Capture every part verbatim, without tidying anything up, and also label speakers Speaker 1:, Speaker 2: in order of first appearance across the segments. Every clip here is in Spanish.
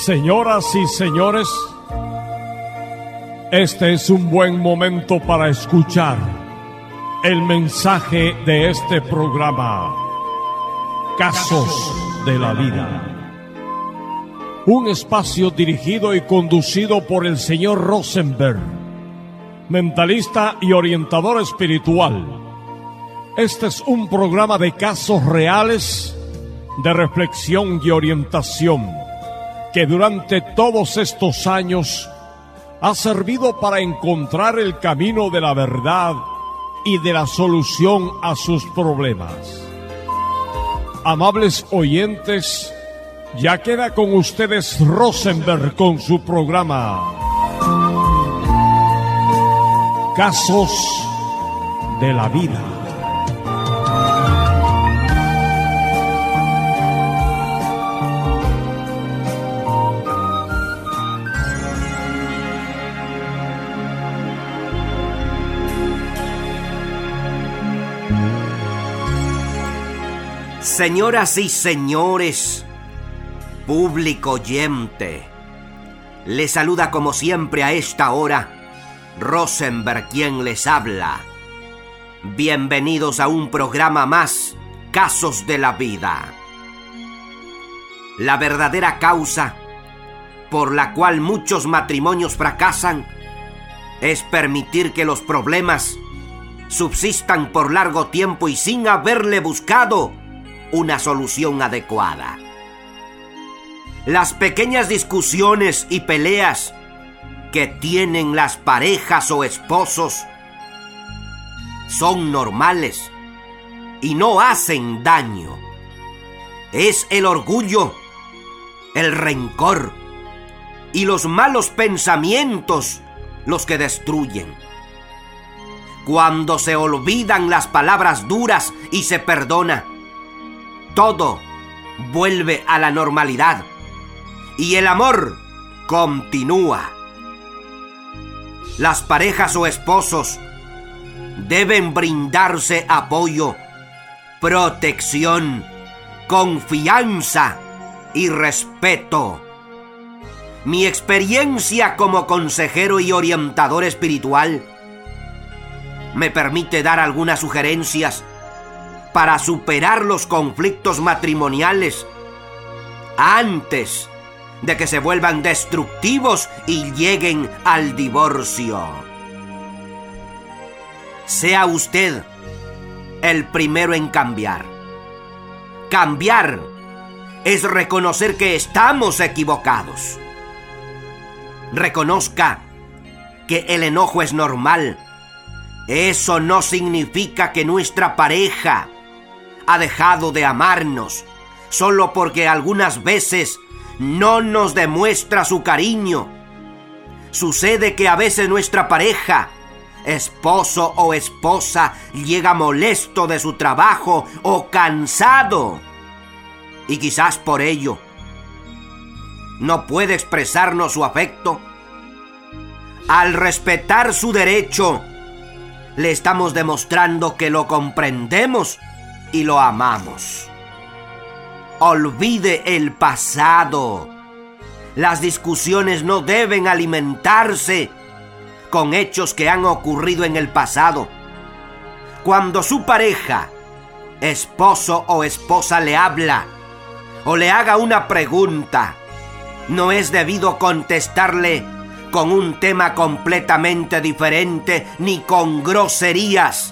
Speaker 1: Señoras y señores, este es un buen momento para escuchar el mensaje de este programa, Casos de la Vida. Un espacio dirigido y conducido por el señor Rosenberg, mentalista y orientador espiritual. Este es un programa de casos reales, de reflexión y orientación, que durante todos estos años ha servido para encontrar el camino de la verdad y de la solución a sus problemas. Amables oyentes, ya queda con ustedes Rosenberg con su programa Casos de la Vida.
Speaker 2: Señoras y señores, público oyente, les saluda como siempre a esta hora Rosenberg, quien les habla. Bienvenidos a un programa más, Casos de la Vida. La verdadera causa por la cual muchos matrimonios fracasan es permitir que los problemas subsistan por largo tiempo y sin haberle buscado una solución adecuada. Las pequeñas discusiones y peleas que tienen las parejas o esposos son normales y no hacen daño. Es el orgullo, el rencor y los malos pensamientos los que destruyen. Cuando se olvidan las palabras duras y se perdona, todo vuelve a la normalidad y el amor continúa. Las parejas o esposos deben brindarse apoyo, protección, confianza y respeto. Mi experiencia como consejero y orientador espiritual me permite dar algunas sugerencias para superar los conflictos matrimoniales antes de que se vuelvan destructivos y lleguen al divorcio. Sea usted el primero en cambiar. Cambiar es reconocer que estamos equivocados. Reconozca que el enojo es normal. Eso no significa que nuestra pareja ha dejado de amarnos solo porque algunas veces no nos demuestra su cariño. Sucede que a veces nuestra pareja, esposo o esposa, llega molesto de su trabajo o cansado y quizás por ello no puede expresarnos su afecto. Al respetar su derecho, le estamos demostrando que lo comprendemos y lo amamos. Olvide el pasado. Las discusiones no deben alimentarse con hechos que han ocurrido en el pasado. Cuando su pareja, esposo o esposa, le habla o le haga una pregunta, no es debido contestarle con un tema completamente diferente ni con groserías.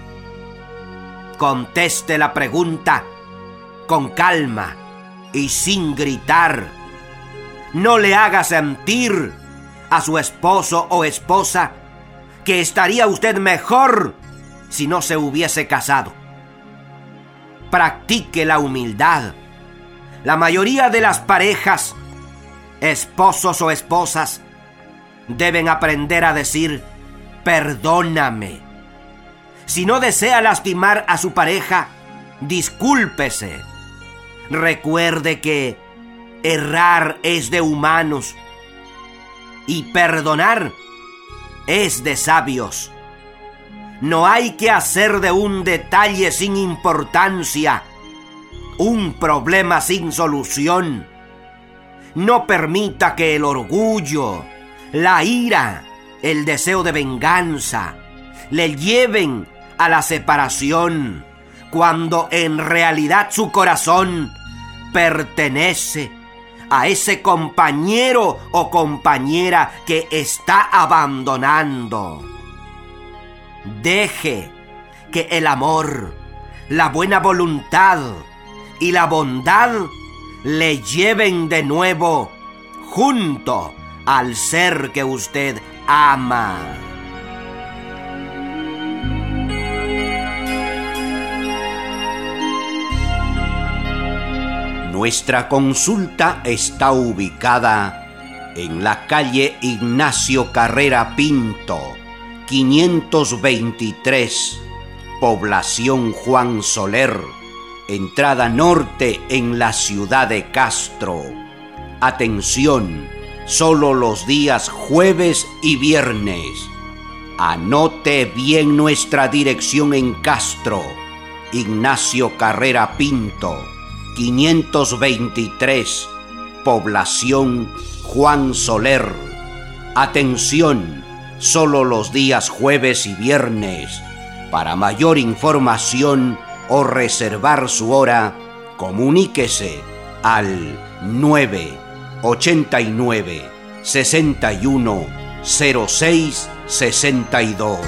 Speaker 2: Conteste la pregunta con calma y sin gritar. No le haga sentir a su esposo o esposa que estaría usted mejor si no se hubiese casado. Practique la humildad. La mayoría de las parejas, esposos o esposas, deben aprender a decir perdóname. Si no desea lastimar a su pareja, discúlpese. Recuerde que errar es de humanos y perdonar es de sabios. No hay que hacer de un detalle sin importancia un problema sin solución. No permita que el orgullo, la ira, el deseo de venganza le lleven a la separación, cuando en realidad su corazón pertenece a ese compañero o compañera que está abandonando. Deje que el amor, la buena voluntad y la bondad le lleven de nuevo junto al ser que usted ama. Nuestra consulta está ubicada en la calle Ignacio Carrera Pinto, quinientos veintitrés, población Juan Soler, entrada norte en la ciudad de Castro. Atención, solo los días jueves y viernes. Anote bien nuestra dirección en Castro, Ignacio Carrera Pinto, quinientos veintitrés, población Juan Soler. Atención, solo los días jueves y viernes. Para mayor información o reservar su hora, comuníquese al nueve ochenta y nueve, sesenta y uno, cero seis sesenta y dos.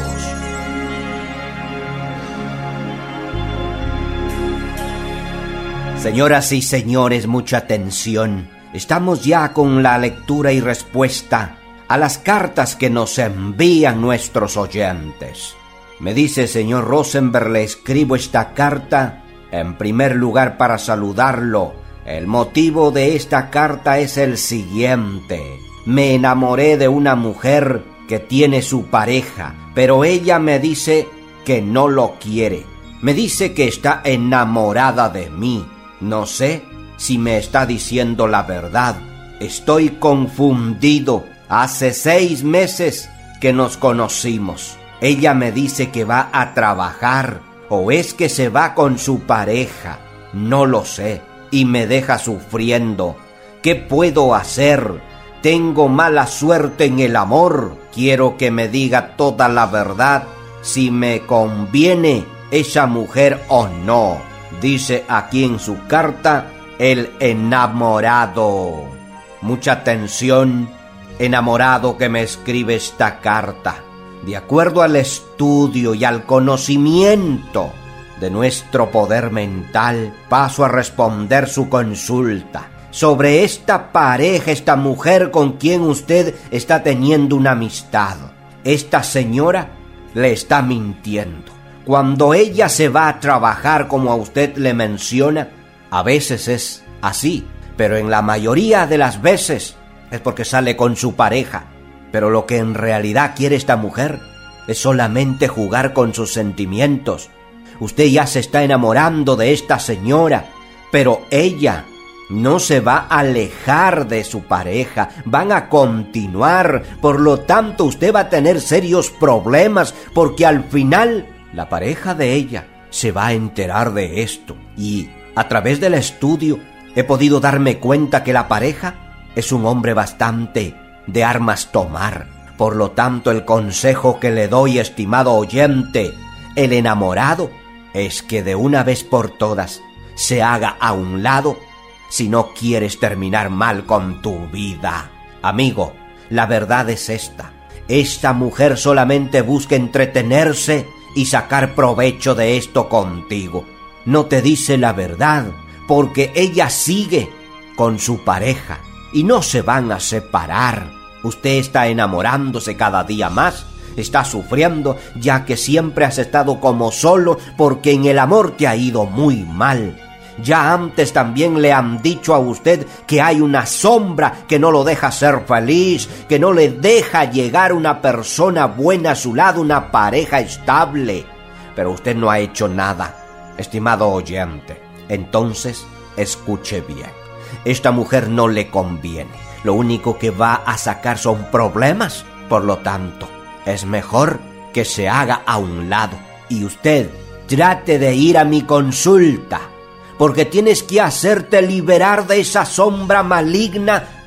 Speaker 2: Señoras y señores, mucha atención. Estamos ya con la lectura y respuesta a las cartas que nos envían nuestros oyentes. Me dice, señor Rosenberg, le escribo esta carta en primer lugar para saludarlo. El motivo de esta carta es el siguiente. Me enamoré de una mujer que tiene su pareja, pero ella me dice que no lo quiere. Me dice que está enamorada de mí. No sé si me está diciendo la verdad. Estoy confundido. Hace seis meses que nos conocimos. Ella me dice que va a trabajar, o es que se va con su pareja. No lo sé, y me deja sufriendo. ¿Qué puedo hacer? Tengo mala suerte en el amor. Quiero que me diga toda la verdad, si me conviene esa mujer o no. Dice aquí en su carta el enamorado. Mucha atención, enamorado que me escribe esta carta. De acuerdo al estudio y al conocimiento de nuestro poder mental, paso a responder su consulta sobre esta pareja, esta mujer con quien usted está teniendo una amistad. Esta señora le está mintiendo. Cuando ella se va a trabajar, como a usted le menciona, a veces es así, pero en la mayoría de las veces es porque sale con su pareja. Pero lo que en realidad quiere esta mujer es solamente jugar con sus sentimientos. Usted ya se está enamorando de esta señora, pero ella no se va a alejar de su pareja, van a continuar. Por lo tanto, usted va a tener serios problemas, porque al final la pareja de ella se va a enterar de esto. Y a través del estudio he podido darme cuenta que la pareja es un hombre bastante de armas tomar. Por lo tanto, el consejo que le doy, estimado oyente, el enamorado, es que de una vez por todas se haga a un lado si no quieres terminar mal con tu vida. Amigo, la verdad es esta. Esta mujer solamente busca entretenerse y sacar provecho de esto contigo. No te dice la verdad, porque ella sigue con su pareja y no se van a separar. Usted está enamorándose cada día más, está sufriendo, ya que siempre has estado como solo, porque en el amor te ha ido muy mal. Ya antes también le han dicho a usted que hay una sombra que no lo deja ser feliz, que no le deja llegar una persona buena a su lado, una pareja estable. Pero usted no ha hecho nada, estimado oyente. Entonces, escuche bien. Esta mujer no le conviene. Lo único que va a sacar son problemas. Por lo tanto, es mejor que se haga a un lado. Y usted trate de ir a mi consulta, porque tienes que hacerte liberar de esa sombra maligna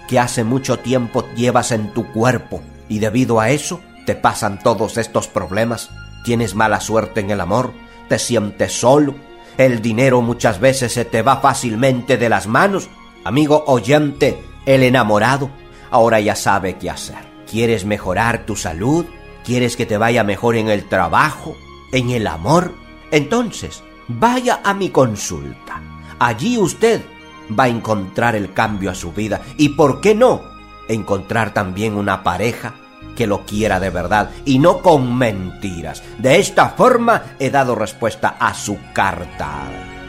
Speaker 2: que hace mucho tiempo llevas en tu cuerpo y debido a eso te pasan todos estos problemas. Tienes mala suerte en el amor, te sientes solo, el dinero muchas veces se te va fácilmente de las manos. Amigo oyente, el enamorado ahora ya sabe qué hacer. ¿Quieres mejorar tu salud? ¿Quieres que te vaya mejor en el trabajo? ¿En el amor? Entonces, vaya a mi consulta. Allí usted va a encontrar el cambio a su vida y, ¿por qué no?, encontrar también una pareja que lo quiera de verdad y no con mentiras. De esta forma he dado respuesta a su carta.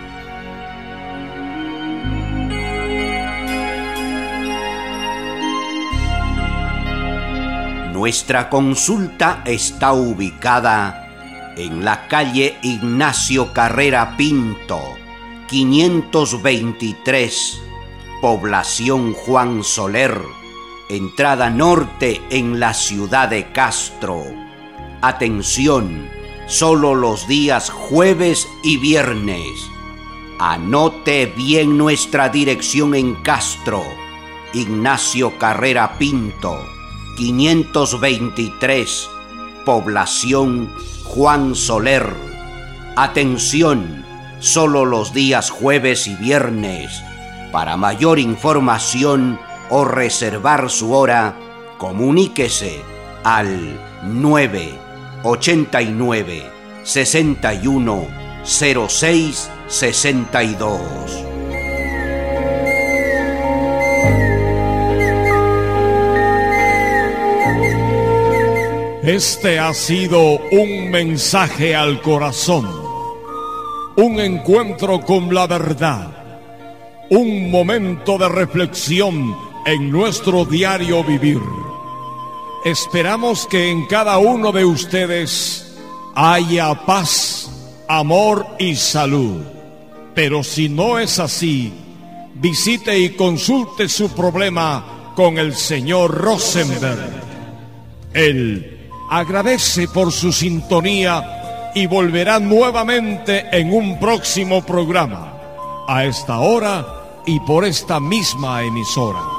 Speaker 2: Nuestra consulta está ubicada en la calle Ignacio Carrera Pinto, quinientos veintitrés, población Juan Soler, entrada norte en la ciudad de Castro. Atención, solo los días jueves y viernes. Anote bien nuestra dirección en Castro. Ignacio Carrera Pinto, quinientos veintitrés, población Juan Soler. Atención, solo los días jueves y viernes. Para mayor información o reservar su hora, comuníquese al nueve ochenta y nueve, sesenta y uno, cero seis sesenta y dos.
Speaker 1: Este ha sido un mensaje al corazón, un encuentro con la verdad, un momento de reflexión en nuestro diario vivir. Esperamos que en cada uno de ustedes haya paz, amor y salud. Pero si no es así, visite y consulte su problema con el señor Rosenberg. Él agradece por su sintonía y volverá nuevamente en un próximo programa, a esta hora y por esta misma emisora.